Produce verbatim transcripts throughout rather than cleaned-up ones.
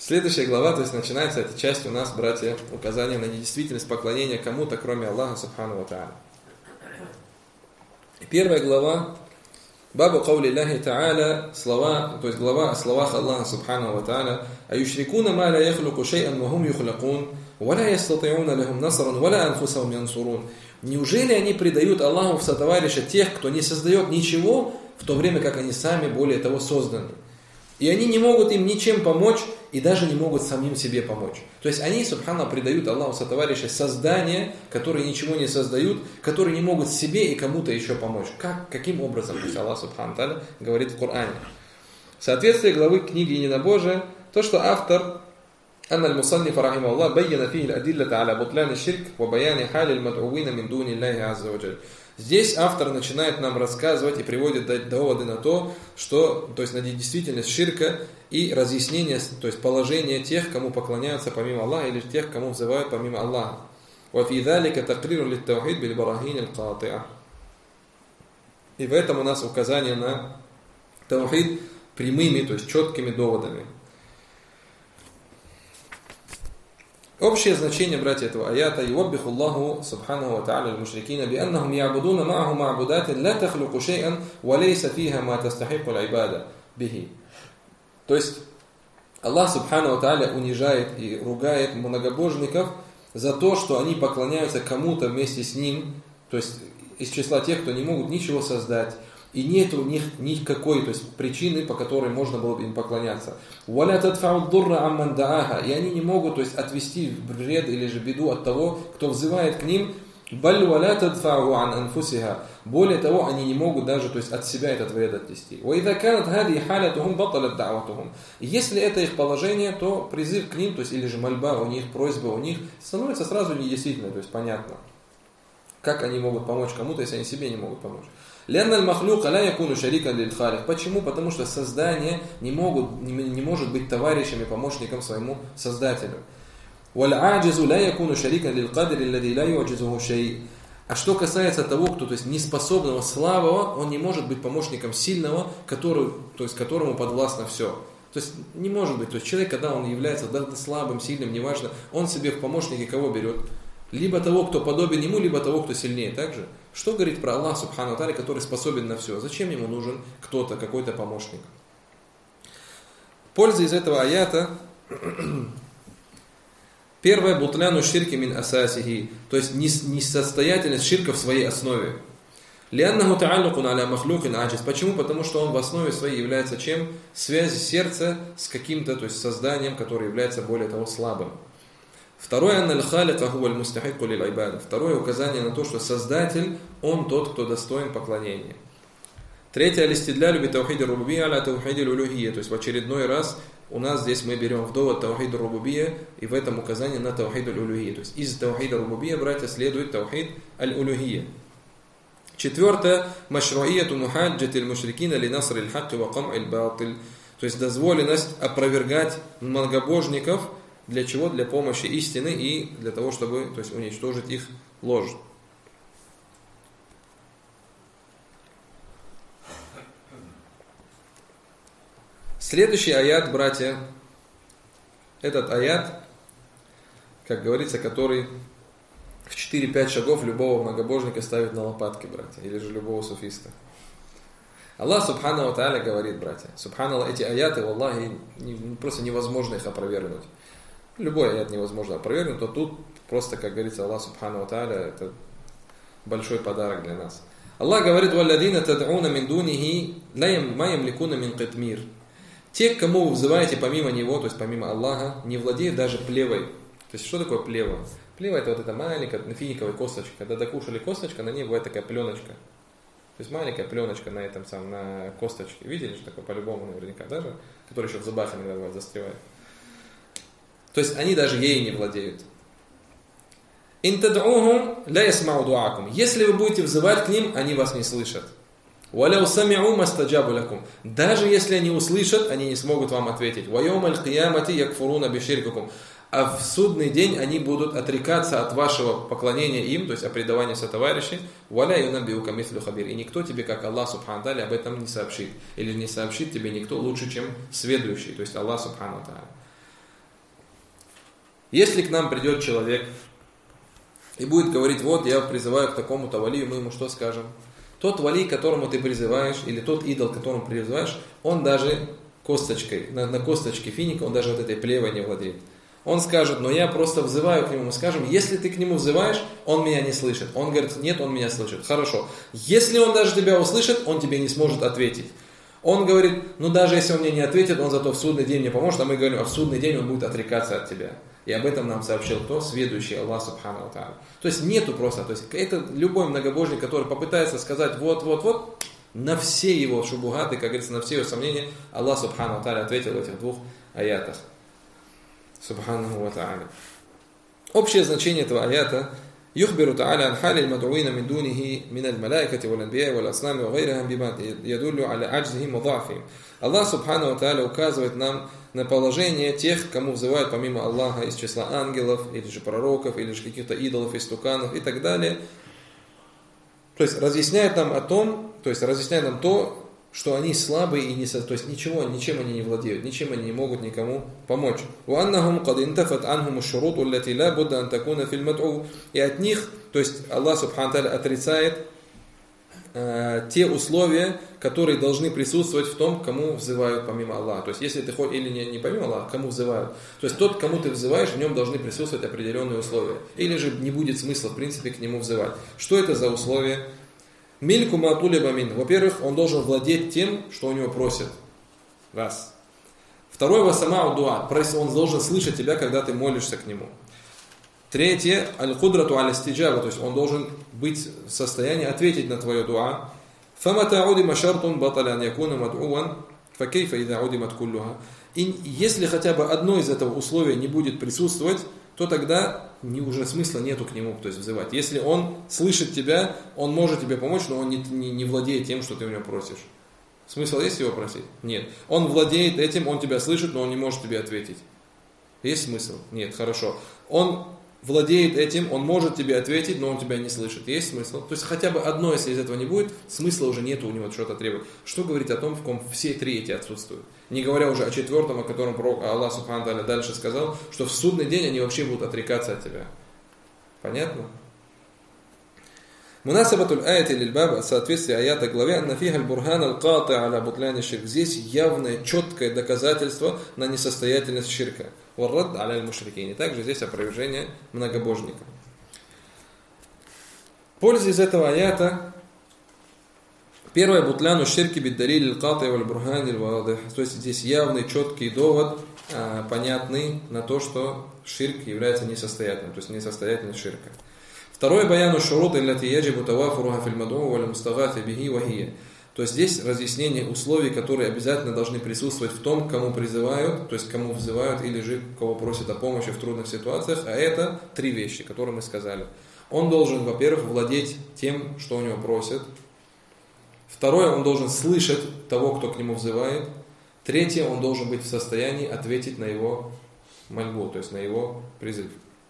Следующая глава, то есть начинается эта часть у нас, братья, указание на недействительность поклонения кому-то, кроме Аллаха Субхану ва Тааля. Первая глава, Бабу Каули Аллахи Тааля, слова, то есть глава о словах Аллаха Субхану ва Тааля, «Аюшрикуна ма ла яхлуку шей'ан ва хум юхлакун, ва ла ястати'уна лахум насран, ва ла анфусахум янсурун». Неужели они предают Аллаху в сотоварища тех, кто не создает ничего, в то время как они сами более того созданы? И они не могут им ничем помочь, и даже не могут самим себе помочь. То есть они, субхана, предают Аллаху сотоварища создания, которые ничего не создают, которые не могут себе и кому-то еще помочь. Как, каким образом? То есть Аллах, субхана та'аля, говорит в Коране. В соответствии главы книги Единобожия, то, что автор أن المصنف رحمه الله بين فيه الأدلة على بطلان الشرك وبيان حال المدعوين من دون الله عز وجل. Здесь автор начинает нам рассказывать и приводит доводы на то, что, то есть на действительность ширка и разъяснение, то есть положение тех, кому поклоняются помимо Аллаха, или тех, кому взывают помимо Аллаха. وفي ذلك تقرير للتوحيد بالبراهين القاطعة. И в этом у нас указание на таухид прямыми, то есть четкими доводами. Общее значение, братья, этого аята «Юваббиху Аллаху субханаху ва та'аля аль-мушрикина би'аннахум я'будуна ма'аху ма'будатин ла тахлуку шей'ан ва лейса фиха ма тастахику аль-ибада бихи». То есть Аллах субханаху ва та'аля унижает и ругает многобожников за то, что они поклоняются кому-то вместе с ним, то есть из числа тех, кто не могут ничего создать, и нет у них никакой, то есть, причины, по которой можно было бы им поклоняться. И они не могут, то есть, отвести вред или же беду от того, кто взывает к ним. Более того, они не могут даже, то есть, от себя этот вред отвести. Если это их положение, то призыв к ним, то есть, или же мольба у них, просьба у них, становится сразу недействительной, то есть понятно. Как они могут помочь кому-то, если они себе не могут помочь? Почему? Потому что создание не, могут, не, не может быть товарищем и помощником своему Создателю. А что касается того, кто, то есть, неспособного, слабого, он не может быть помощником сильного, который, то есть, которому подвластно все. То есть не может быть. То есть человек, когда он является слабым, сильным, неважно, он себе в помощники кого берет? Либо того, кто подобен ему, либо того, кто сильнее. Также, что говорит про Аллах Субхану ва Тааля, который способен на все? Зачем ему нужен кто-то, какой-то помощник? Польза из этого аята. Первое, бутляну ширки мин асасихи, то есть несостоятельность ширка в своей основе. Лианнаху та'аллукун аля махлюкин аджиз. Почему? Потому что он в основе своей является чем? Связь сердца с каким-то, то есть созданием, которое является более того слабым. Второе, Второе указание на то, что Создатель, он тот, кто достоин поклонения. Третье, алистидлялю би таухиди рубубия аля таухиди улюхия. То есть в очередной раз у нас здесь мы берем в довод таухиду рубубия, и в этом указание на таухиду улюхия. То есть из таухида рубубия, братья, следует таухид аль-улюхия. Четвертое, машруияту мухаджати аль-мушрикина ли наср аль-хакки ва кам аль-батиль. То есть дозволенность опровергать многобожников. Для чего? Для помощи истины и для того, чтобы, то есть, уничтожить их ложь. Следующий аят, братья, этот аят, как говорится, который в четыре-пять шагов любого многобожника ставит на лопатки, братья, или же любого суфиста. Аллах Субхану ва Тааля говорит, братья, Субханаллах, эти аяты, Аллахи, просто невозможно их опровергнуть. Любой аят невозможно опровергнуть, то тут просто, как говорится, Аллах Субхану ва Тааля, это большой подарок для нас. Аллах говорит: «Валладина тад'уна мин дунихи ма ямликуна мин китмир». Те, к кому вы взываете помимо него, то есть помимо Аллаха, не владеют даже плевой. То есть что такое плева? Плева — это вот эта маленькая финиковая косточка. Когда докушали косточка, на ней бывает такая пленочка. То есть маленькая пленочка на этом самом, на косточке. Видели, что такое по-любому наверняка, даже, который еще в зубах иногда бывает застревает. То есть они даже ею не владеют. «Ин тад'ухум ла ясмау ду'акум». Если вы будете взывать к ним, они вас не слышат. «Валяу сами'у мастаджабу лакум». Даже если они услышат, они не смогут вам ответить. «Ва йоумаль киямати якфуруна биширкукум». А в судный день они будут отрекаться от вашего поклонения им, то есть о предавании сотоварищей. «Валя юнаббиука мислю хабир». И никто тебе, как Аллах Субхану Тааля, об этом не сообщит. Или не сообщит тебе никто лучше, чем сведущий, то есть Аллах Субхану Тааля. Если к нам придет человек и будет говорить, вот я призываю к такому-то валию, мы ему что скажем? Тот вали, к которому ты призываешь, или тот идол, к которому призываешь, он даже косточкой, на, на косточке финика, он даже вот этой плевой не владеет. Он скажет, но я просто взываю к нему. Мы скажем, если ты к нему взываешь, он меня не слышит. Он говорит, нет, он меня слышит. Хорошо. Если он даже тебя услышит, он тебе не сможет ответить. Он говорит, ну даже если он мне не ответит, он зато в судный день мне поможет. А мы говорим, а в судный день он будет отрекаться от тебя. И об этом нам сообщил кто? Сведущий Аллах Субхану ва Тааля. То есть нету просто, то есть это любой многобожник, который попытается сказать вот, вот, вот, на все его шубугаты, как говорится, на все его сомнения, Аллах Субхану ва Тааля ответил в этих двух аятах. Субханаху ва Тааля. Общее значение этого аята يخبر تعالى عن حال المدعوين من دونه من الملائكة والأنبياء والأصنام وغيرهم بما يدل على عجزهم وضعفهم. Аллах Субхану ва Тааля указывает нам на положение тех, кому взывают помимо Аллаха из числа ангелов, или же пророков, или же каких-то идолов, истуканов и так далее. То есть разъясняет нам о том, то есть разъясняет нам то, что они слабые и не, то есть ничего, ничем они не владеют, ничем они не могут никому помочь. И от них, то есть Аллах Субхану ва Тааля отрицает э, те условия, которые должны присутствовать в том, кому взывают помимо Аллаха. То есть если ты хоть или не, не помимо Аллаха, кому взывают. То есть тот, кому ты взываешь, в нем должны присутствовать определенные условия. Или же не будет смысла в принципе к нему взывать. Что это за условия? Мильку матулиба мин. Во-первых, он должен владеть тем, что у него просят. Раз. Второе, васамау дуа. Он должен слышать тебя, когда ты молишься к нему. Третье, аль-кудрату аль-истиджаба. То есть он должен быть в состоянии ответить на твое дуа. Фамата удима шартун баталян якуна мад'уан. Факейфа ида удимат куллуха. И если хотя бы одно из этого условия не будет присутствовать, то тогда не, уже смысла нету к нему, то есть взывать. Если он слышит тебя, он может тебе помочь, но он не, не, не владеет тем, что ты у него просишь. Смысл есть его просить? Нет. Он владеет этим, он тебя слышит, но он не может тебе ответить. Есть смысл? Нет, хорошо. Он владеет этим, он может тебе ответить, но он тебя не слышит. Есть смысл? То есть хотя бы одно, если из этого не будет, смысла уже нету у него что-то требовать. Что говорить о том, в ком все три эти отсутствуют? Не говоря уже о четвертом, о котором пророк Аллах Субхану ва Тааля дальше сказал, что в судный день они вообще будут отрекаться от тебя. Понятно? Мунасабатуль аяти лиль-баба, соответствие аята главе, анна фиха аль-бурхан аль-кати аля бутляни ширк. Здесь явное, четкое доказательство на несостоятельность ширка. Варрад аля аль-мушрикин. Также здесь опровержение многобожника. Польза из этого аята. Первое, бутляну ширки биддариль аль-кати валь-бурхан аль-вадих. То есть здесь явный, четкий довод, понятный на то, что ширк является несостоятельным, то есть несостоятельность ширка. Второе, баяну шурут илляти яджибу тавафуруха филь мад'у валь мустагафи бихи вахия. То есть здесь разъяснение условий, которые обязательно должны присутствовать в том, кому призывают, то есть кому взывают или же кого просят о помощи в трудных ситуациях. А это три вещи, которые мы сказали. Он должен, во-первых, владеть тем, что у него просят. Второе, он должен слышать того, кто к нему взывает. Третье, он должен быть в состоянии ответить на его мольбу, то есть на его призыв.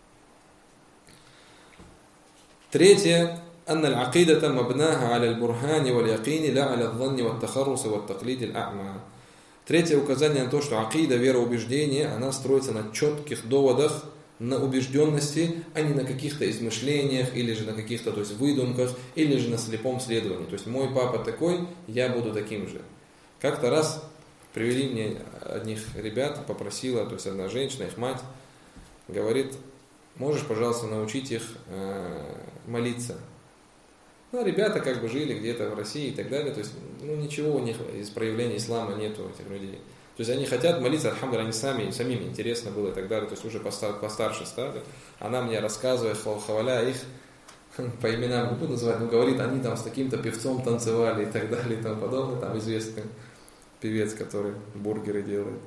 Третье, أن العقيدة مبناها على البرهان واليقين لا على الظن والتخرص والتقليد الأعمى. Третье указание на то, что акида, вероубеждение, она строится на четких доводах, на убежденности, а не на каких-то измышлениях, или же на каких-то, то есть, выдумках, или же на слепом следовании. То есть мой папа такой, я буду таким же. Как-то раз привели мне одних ребят, попросила, то есть одна женщина, их мать, говорит, можешь, пожалуйста, научить их э, молиться. Ну, ребята как бы жили где-то в России и так далее, то есть, ну, ничего у них из проявления ислама нету у этих людей. То есть они хотят молиться, альхамдулилля, они сами, самим интересно было и так далее, то есть уже постарше стали. Она мне рассказывает, хваля их, по именам не буду называть, но говорит, они там с таким-то певцом танцевали и так далее и тому подобное, там известный певец, который бургеры делает.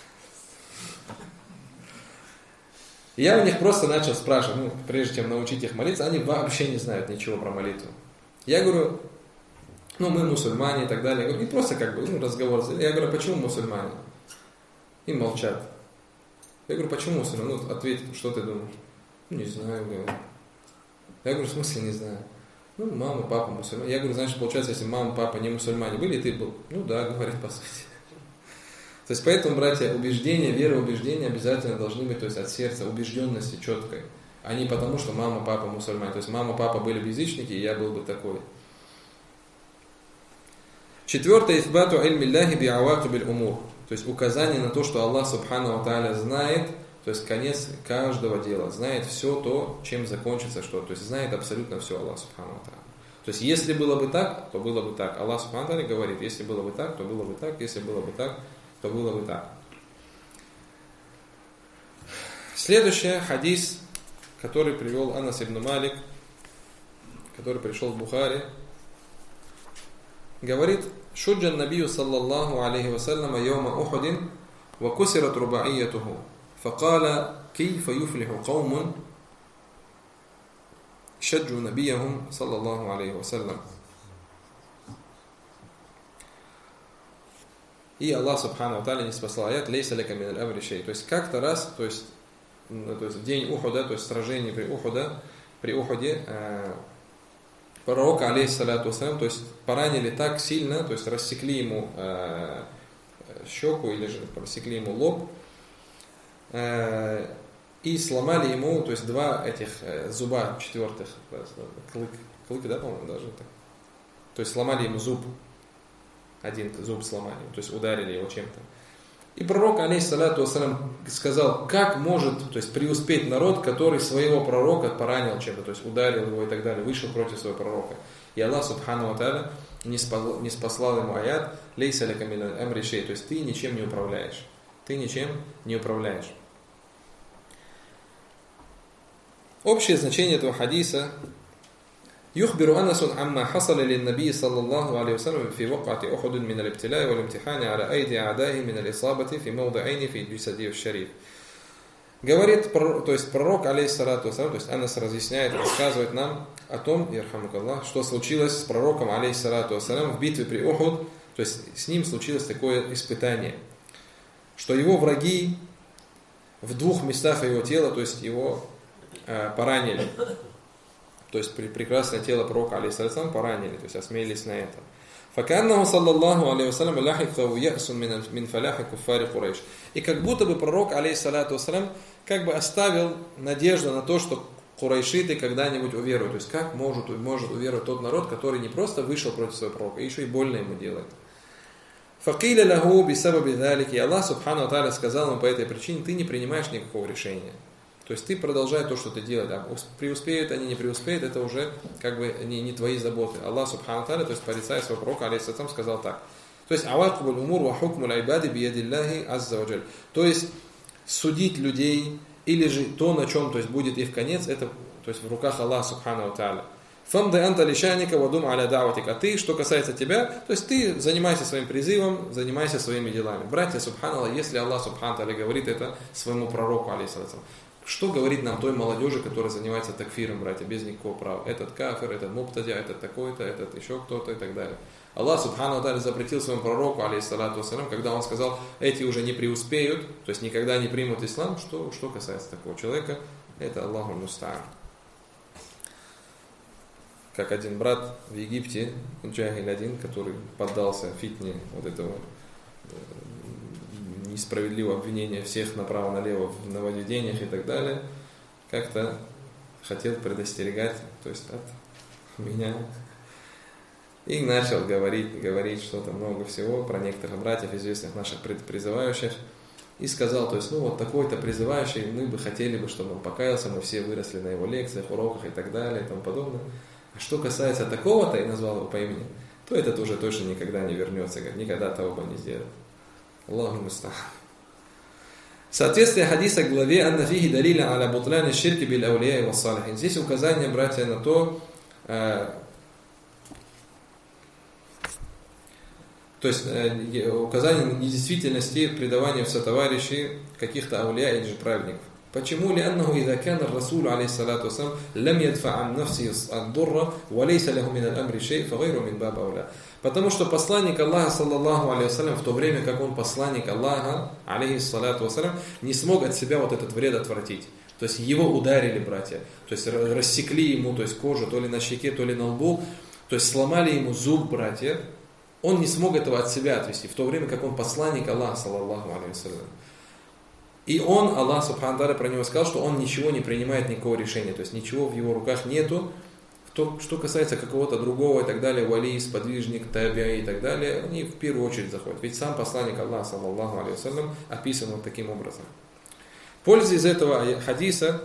И я у них просто начал спрашивать, ну, прежде чем научить их молиться, они вообще не знают ничего про молитву. Я говорю, ну, мы мусульмане и так далее. Я говорю, и просто как бы, ну, разговор. Я говорю, почему мусульмане? И молчат. Я говорю, почему мусульмане? Ну, ответь, что ты думаешь? Ну, не знаю, говорю. Я говорю, в смысле не знаю? Ну, мама, папа мусульмане. Я говорю, значит, получается, если мама, папа не мусульмане были, и ты был? Ну, да, говорит, по сути. То есть поэтому, братья, убеждения, вера, убеждения обязательно должны быть, то есть от сердца, убежденности четкой, а не потому, что мама, папа мусульмане. То есть мама, папа были бы язычники, и я был бы такой. Четвертое, ифбату ильмилляхи би'аваку биль умур. То есть указание на то, что Аллах Субхану ва Тааля знает, то есть конец каждого дела, знает все то, чем закончится что. То есть знает абсолютно все Аллах Субхану ва Тааля. То есть если было бы так, то было бы так. Аллах Субхану ва Тааля говорит, если было бы так, то было бы так, если было бы так, то было бы так. Следующий хадис, который привел Анас ибн Малик, который пришел в Бухари, говорит: «Шуджан набию саллаллаху алейхи вассаляма йома Ухудин ва кусират руба'iyyatuhu, факала кейфа юфлиху каумун шаджу набияхум саллаллаху алейхи вассалям». И Аллах Субхану ва Тааля не спасал аят «Лейса лака мин аль-амри шей». То есть как-то раз, то есть, то есть в день Ухуда, то есть сражение при Ухуда, при Ухуде, э, пророка, алейхиссалату вассалям, то есть поранили так сильно, то есть рассекли ему э, щеку или же рассекли ему лоб, э, и сломали ему, то есть два этих э, зуба четвертых, клык, клык, да, по-моему, даже так. То есть сломали ему зуб. Один зуб сломали, то есть ударили его чем-то. И пророк, алейхиссалату вассалям, сказал, как может, то есть, преуспеть народ, который своего пророка поранил чем-то, то есть ударил его и так далее, вышел против своего пророка. И Аллах Субхану ва Тааля не спаслал, не спаслал ему аят «Лейса лака мин аль-амри шей», то есть ты ничем не управляешь. Ты ничем не управляешь. Общее значение этого хадиса: يخبر أنس عما حصل للنبي صلى الله عليه وسلم في وقعة أحد من الابتلاء والامتحان على أيدي أعدائه من الإصابة في موضعين في جسده الشريف. Говорит, то есть пророк, алейхиссалату вассалям, то есть Анас разъясняет, рассказывает нам о том, ярхамукаллах, что случилось с пророком, алейхиссалату вассалям, в битве при Ухуд, то есть с ним случилось такое испытание, что его враги в двух местах его тела, то есть его э, поранили. То есть прекрасное тело пророка, алейхиссалам, поранили, то есть осмелились на это. فَكَأَنَّهُ صَلَّى اللَّهُ عَلَيْهِ وَسَلَّمَ لَحِقَهُ يَأْسٌ مِنْ فَلَاحِ كُفَّارِ قُرَيْشِ. И как будто бы пророк, алейхиссалату вассалям, как бы оставил надежду на то, что курайшиты когда-нибудь уверуют. То есть как может, может уверовать тот народ, который не просто вышел против своего пророка, еще и больно ему делает. فَقِيلَ لَهُ بِسَبَبِ ذَلِكِ. И Аллах Субхану ва Тааля сказал ему по этой причине: ты не принимаешь никакого решения. То есть ты продолжай то, что ты делаешь. А преуспеют они, не преуспеют, это уже как бы не, не твои заботы. Аллах Субхану ва Тааля, то есть порицая своего пророка, алейхиссалам, сказал так. То есть авакубуль умур ва хукмуль айбади биядиллахи азза ва джаль. То есть судить людей или же то, на чем, то есть будет их конец, это то есть в руках Аллаха Субхану ва Тааля. Фамда анта лишаника вадум аля да'ватик. А ты, что касается тебя, то есть ты занимайся своим призывом, занимайся своими делами. Братья, субханаллах, если Аллах Субхану ва Тааля говорит это своему пророку, алейхиссалам, что говорит нам той молодежи, которая занимается такфиром, братья, без никакого права? Этот кафир, этот муптадя, этот такой-то, этот еще кто-то и так далее. Аллах Субхану ва Тааля запретил своему пророку, алейхиссалату вассалям, когда он сказал, эти уже не преуспеют, то есть никогда не примут ислам. Что, что касается такого человека, это Аллаху муста'ан. Как один брат в Египте, Джахиль один, который поддался фитне вот этого несправедливого обвинения всех направо-налево в нововведениях и так далее, как-то хотел предостерегать, то есть от меня. И начал говорить, говорить что-то много всего про некоторых братьев, известных наших призывающих. И сказал, то есть, ну вот такой-то призывающий, мы бы хотели бы, чтобы он покаялся, мы все выросли на его лекциях, уроках и так далее и тому подобное. А что касается такого-то, и назвал его по имени, то этот уже точно никогда не вернется, никогда того не сделает. Аллаху муста'ан. Соответствие хадиса к главе «Анна фихи далиля аля бутляни ширки биль аулия и вассалихин». Здесь указание, братья, на то, э, то есть э, указание на недействительности предавания в сотоварищи каких-то аулия или же праведников. Почему? لأنه إذا كان الرسول عليه الصلاة والسلام لم يدفع عن نفسه الضر وليس له من الأمر شيء فغيره من باب أولى. Потому что посланник Аллаха, саллаллаху алейхи вассалям, в то время как он посланник Аллаха, алейхиссалату вассалям, не смог от себя вот этот вред отвратить. То есть его ударили, братья, то есть рассекли ему, то есть кожу, то ли на щеке, то ли на лбу, то есть сломали ему зуб, братья, он не смог этого от себя отвести, в то время как он посланник Аллаха, саллаллаху алейхи вассалям. И он, Аллах субхану ва тааля, про него сказал, что он ничего не принимает, никакого решения, то есть ничего в его руках нету. То, что касается какого-то другого и так далее, вали, сподвижник, таби и так далее, они в первую очередь заходят. Ведь сам посланник Аллаха, саллаллаху алейхи вассалям, описан вот таким образом. Польза из этого хадиса,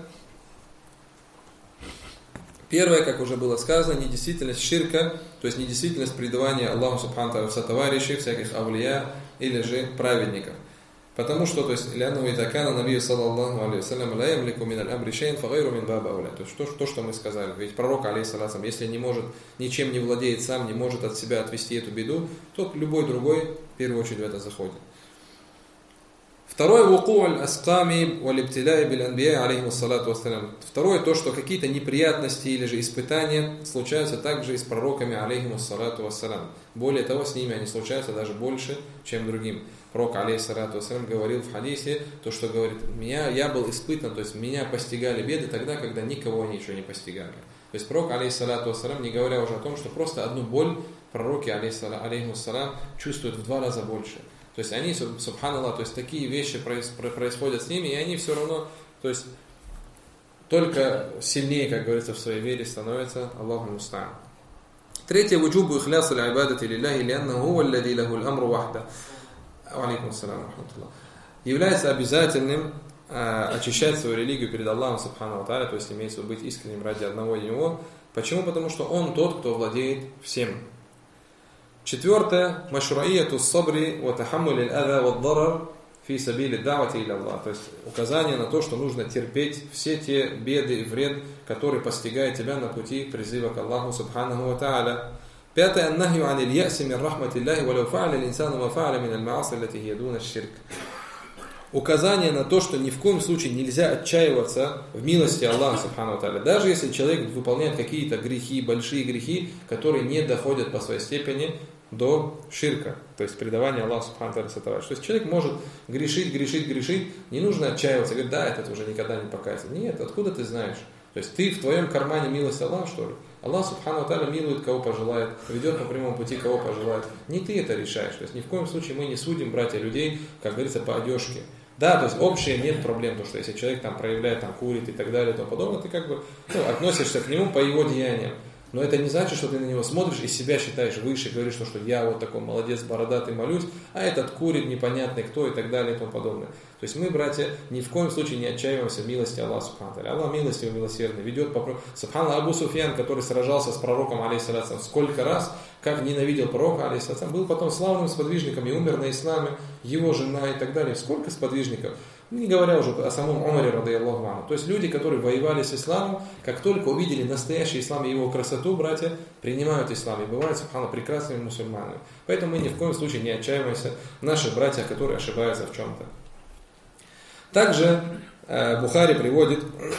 первое, как уже было сказано, недействительность ширка, то есть недействительность предавания Аллаху субхану ва тааля в сотоварищей, всяких авлия или же праведников. Потому что, то есть, лянну идакана набию саллаллаху алейхи вассалям ла ямлику мин аль-амри шейн фагайру мин баба ауля. То есть, то, то, что мы сказали. Ведь пророк, алейхиссалям, если не может, ничем не владеет сам, не может от себя отвести эту беду, то любой другой, в первую очередь, в это заходит. Второе, вуку аль-асками валибтиляй биль-анбия алейхиссалату вассалям. Второе, то, что какие-то неприятности или же испытания случаются также и с пророками, алейхиссалату вассалям. Более того, с ними они случаются даже больше, чем другим. Пророк, алейхиссалату вассалям, говорил в хадисе, то, что говорит, меня, я был испытан, то есть меня постигали беды тогда, когда никого ничего не постигали. То есть пророк, алейхиссалату вассалям, не говоря уже о том, что просто одну боль пророки, алейхиссалам, чувствуют в два раза больше. То есть они, субханаллах, то есть такие вещи происходят с ними, и они все равно, то есть только сильнее, как говорится, в своей вере становятся. Аллаху муста'ан. Третье, вуджубу ихлясу аль-айбадати лилляхи, лианнаху хуа аллади лаху аль-амру вахда. Алейкум ассалям рахматуллах. Является обязательным э, очищать свою религию перед Аллахом субхану ва тааля, то есть имеется быть искренним ради одного Него. Почему? Потому что Он тот, кто владеет всем. Четвертое, машруияту сабри ва тахаммуль аль-ада ва ад-дарар фи сабили ад-давати иля Аллах. То есть указание на то, что нужно терпеть все те беды и вред, которые постигают тебя на пути призыва к Аллаху субхану ва тааля. Пятое, аннахью ан иль-яси мин рахматиллахи валяу фа'аля аль-инсану ма фа'аля мин аль-ма'аси аллати хия дуна аш-ширк. Указание на то, что ни в коем случае нельзя отчаиваться в милости Аллаха субхану ва тааля. Даже если человек выполняет какие-то грехи, большие грехи, которые не доходят по своей степени до ширка, то есть предавания Аллаху субхану ва тааля сотоварища. То есть человек может грешить, грешить, грешить, не нужно отчаиваться, говорить, да, этот уже никогда не покается. Нет, откуда ты знаешь? То есть ты в твоем кармане милость Аллаха, что ли? Аллах субхану ва тааля милует, кого пожелает, ведет по прямому пути, кого пожелает. Не ты это решаешь. То есть ни в коем случае мы не судим, братья, людей, как говорится, по одежке. Да, то есть общее нет проблем, то что если человек там проявляет, там курит и так далее и тому подобное, ты как бы ну, относишься к нему по его деяниям. Но это не значит, что ты на него смотришь и себя считаешь выше, говоришь, что, что я вот такой молодец, бородатый, молюсь, а этот курит, непонятный кто и так далее и тому подобное. То есть мы, братья, ни в коем случае не отчаиваемся в милости Аллаха субхану ва тааля. Аллах милостивый, милосердный, ведет по... Субханаллах, Абу Суфьян, который сражался с пророком, алейхиссалям, сколько раз, как ненавидел пророка, алейхиссалям, был потом славным сподвижником и умер на исламе, его жена и так далее. Сколько сподвижников? Не говоря уже о самом Умаре, радийаллаху анху. То есть люди, которые воевали с исламом, как только увидели настоящий ислам и его красоту, братья, принимают ислам и бывают, субханаллах, прекрасными мусульманами. Поэтому мы ни в коем случае не отчаиваемся в наших братьях, которые ошибаются в чем-то. Также э, Бухари приводит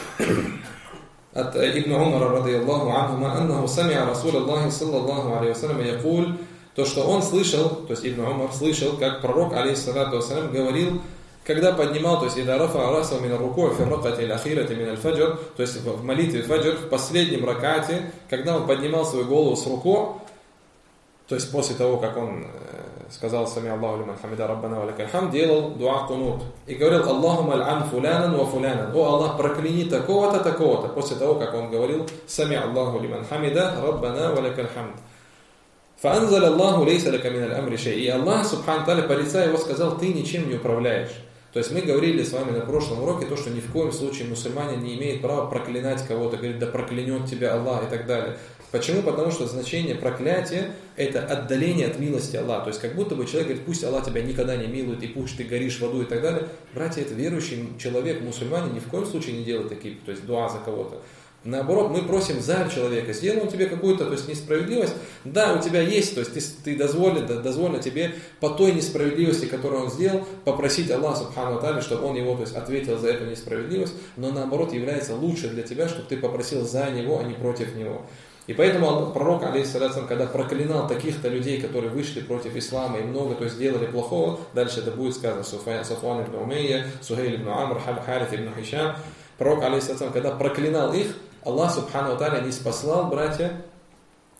от Ибн Умара, радийаллаху анхума, аннаху самиа Расул Аллахи, саллаллаху алейхи вассалям, якуль, то, что он слышал, то есть Ибн Умар слышал, как пророк, алейхиссалату вассалям, говорил, когда поднимал, то есть «Ида рафа араса мин ар-руку' фи ар-ракати аль-ахирати мин аль-фаджр», то есть в молитве фаджр, в последнем ракате, когда он поднимал свою голову с руку, то есть после того, как он сказал «Сами Аллаху лиман хамида раббана ва лакаль хамд», делал дуа кунут и говорил «Аллахума аль-ан фулянан ва фулянан», «О Аллах, прокляни такого-то, такого-то», после того, как он говорил «Сами Аллаху лиман хамида раббана ва лакаль хамд». «Фаанзал Аллаху лейса лака мин аль-амри шей». И Аллах, субхану тааля, по лица его сказал, ты ничем не управляешь. То есть мы говорили с вами на прошлом уроке, то, что ни в коем случае мусульманин не имеет права проклинать кого-то, говорит, да проклянет тебя Аллах и так далее. Почему? Потому что значение проклятия – это отдаление от милости Аллаха. То есть как будто бы человек говорит, пусть Аллах тебя никогда не милует, и пусть ты горишь в аду и так далее. Братья, это верующий человек, мусульманин, ни в коем случае не делает такие, то есть дуа за кого-то. Наоборот, мы просим за человека, сделал он тебе какую-то, то есть, несправедливость, да, у тебя есть, то есть ты, ты дозволен, да, дозволено тебе по той несправедливости, которую он сделал, попросить Аллаха субхану ва тааля, чтобы он его, то есть, ответил за эту несправедливость, но наоборот является лучше для тебя, чтобы ты попросил за него, а не против него. И поэтому пророк, алейхиссалям, когда проклинал таких-то людей, которые вышли против ислама и много, то есть, сделали плохого, дальше это будет сказано, Сафван ибн Умейя, Сухейль ибн Амр, Харith ибн Хишам, пророк, алейхиссалям, когда проклинал их, Аллах субхану ва тааля не спаслал, братья,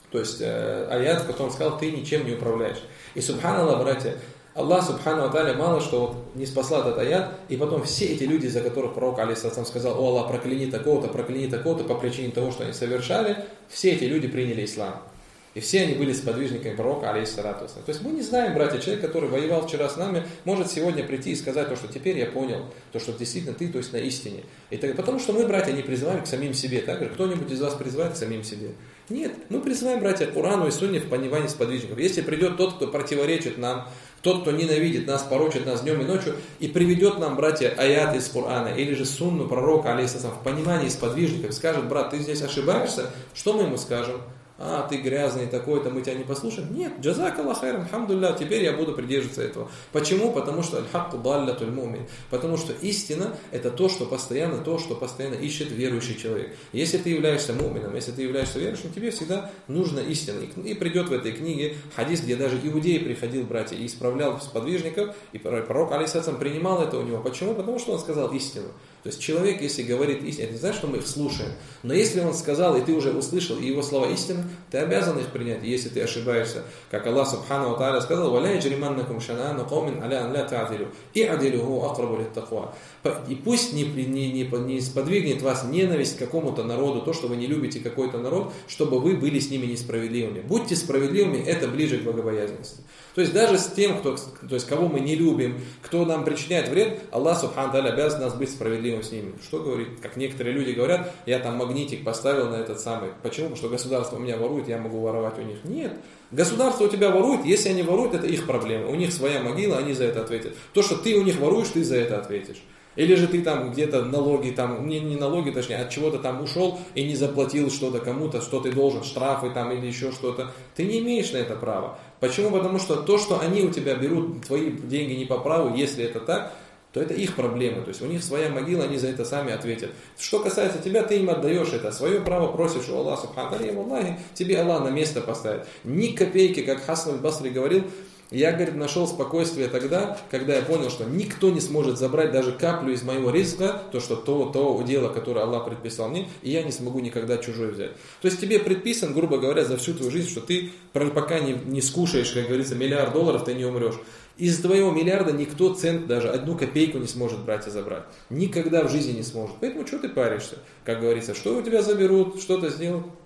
То есть э, аят, в котором сказал, ты ничем не управляешь. И субханаллах, братья, Аллах субхану ва тааля мало что вот не спасла этот аят, и потом все эти люди, за которых пророк алейхиссалам сказал, о Аллах, прокляни такого-то, прокляни такого-то по причине того, что они совершали, все эти люди приняли ислам. И все они были сподвижниками пророка, алейхиссалату вассалам. То есть мы не знаем, братья, человек, который воевал вчера с нами, может сегодня прийти и сказать то, что теперь я понял, то, что действительно ты, то есть на истине. И так, потому что мы, братья, не призываем к самим себе. Так же, кто-нибудь из вас призывает к самим себе? Нет, мы призываем, братья, к Корану и Сунне в понимании сподвижников. Если придет тот, кто противоречит нам, тот, кто ненавидит нас, порочит нас днем и ночью, и приведет нам, братья, аят из Корана, или же сунну пророка, алейхиссалам, в понимании сподвижников, скажет, брат, ты здесь ошибаешься, что мы ему скажем? А, ты грязный такой-то, мы тебя не послушаем. Нет, джазак Аллах хайран, алхамдулилля, теперь я буду придерживаться этого. Почему? Потому что аль-хакку даллятуль мумин. Потому что истина это то, что постоянно, то, что постоянно ищет верующий человек. Если ты являешься мумином, если ты являешься верующим, тебе всегда нужна истина. И придет в этой книге хадис, где даже иудей приходил, братья, и исправлял сподвижников, и пророк алейхиссалам принимал это у него. Почему? Потому что он сказал истину. То есть человек, если говорит истину, это не значит, что мы их слушаем. Но если он сказал, и ты уже услышал, и его слова истины, ты обязан их принять, если ты ошибаешься. Как Аллах субхану ва тааля сказал, «Валя яджриманнакум шанану каумин аля ан ля та'дилю, и'дилю хуа акрабу литтаква». И пусть не, не, не, не сподвигнет вас ненависть к какому-то народу, то, что вы не любите какой-то народ, чтобы вы были с ними несправедливыми. Будьте справедливыми, это ближе к богобоязненности. То есть даже с тем, кто, то есть кого мы не любим, кто нам причиняет вред, Аллах субхану ва тааля обязан нас быть справедливым с ними. Что говорит? Как некоторые люди говорят, я там магнитик поставил на этот самый. Почему? Потому что государство у меня ворует, я могу воровать у них. Нет. Государство у тебя ворует, если они воруют, это их проблема. У них своя могила, они за это ответят. То, что ты у них воруешь, ты за это ответишь. Или же ты там где-то налоги, там, не, не налоги, точнее, от чего-то там ушел и не заплатил что-то кому-то, что ты должен, штрафы там или еще что-то. Ты не имеешь на это права. Почему? Потому что то, что они у тебя берут, твои деньги не по праву, если это так, то это их проблема. То есть у них своя могила, они за это сами ответят. Что касается тебя, ты им отдаешь это. Свое право просишь у Аллаха субхану ва тааля, и Аллахе тебе Аллах на место поставит. Ни копейки, как Хасан аль-Басри говорил, я, говорит, нашел спокойствие тогда, когда я понял, что никто не сможет забрать даже каплю из моего ризка, то, что то, то дело, которое Аллах предписал мне, и я не смогу никогда чужой взять. То есть тебе предписан, грубо говоря, за всю твою жизнь, что ты пока не, не скушаешь, как говорится, миллиард долларов, ты не умрешь. Из твоего миллиарда никто цент, даже одну копейку не сможет брать и забрать. Никогда в жизни не сможет. Поэтому что ты паришься? Как говорится, что у тебя заберут, что-то сделают.